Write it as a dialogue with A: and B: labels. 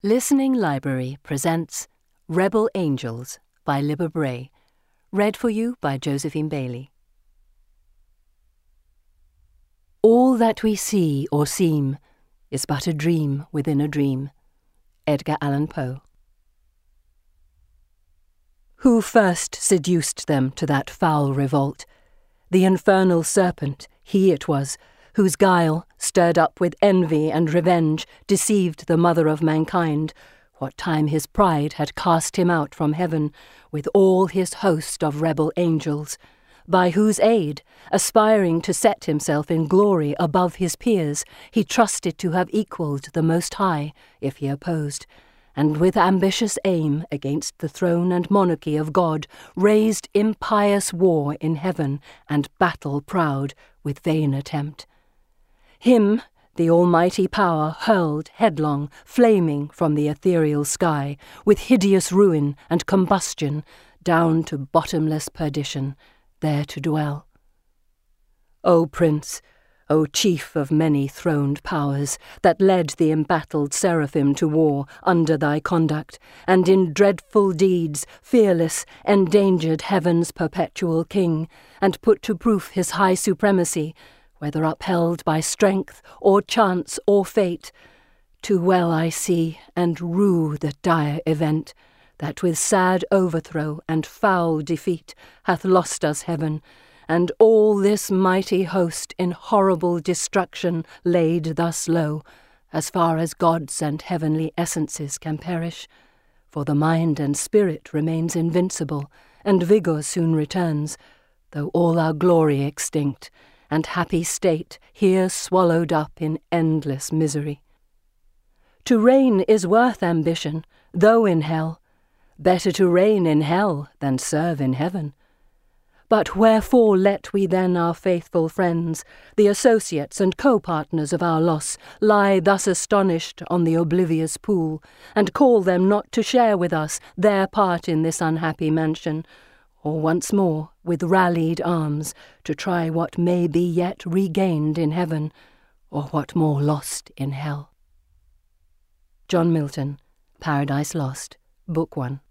A: Listening Library presents Rebel Angels by Libba Bray, read for you by Josephine Bailey. All that we see or seem is but a dream within a dream. Edgar Allan Poe. Who first seduced them to that foul revolt? The infernal serpent, he it was, whose guile, stirred up with envy and revenge, deceived the mother of mankind, what time his pride had cast him out from heaven with all his host of rebel angels, by whose aid, aspiring to set himself in glory above his peers, he trusted to have equalled the Most High, if he opposed, and with ambitious aim against the throne and monarchy of God, raised impious war in heaven, and battle proud with vain attempt. Him the almighty power hurled headlong, flaming from the ethereal sky, with hideous ruin and combustion, down to bottomless perdition, there to dwell. O Prince, O Chief of many throned powers, that led the embattled seraphim to war under thy conduct, and in dreadful deeds, fearless, endangered heaven's perpetual king, and put to proof his high supremacy, whether upheld by strength or chance or fate, too well I see and rue the dire event, that with sad overthrow and foul defeat hath lost us heaven, and all this mighty host in horrible destruction laid thus low, as far as gods and heavenly essences can perish. For the mind and spirit remains invincible, and vigour soon returns, though all our glory extinct, and happy state here swallowed up in endless misery. To reign is worth ambition, though in hell. Better to reign in hell than serve in heaven. But wherefore let we then our faithful friends, the associates and co-partners of our loss, lie thus astonished on the oblivious pool, and call them not to share with us their part in this unhappy mansion, or once more, with rallied arms, to try what may be yet regained in heaven, or what more lost in hell. John Milton, Paradise Lost, Book 1.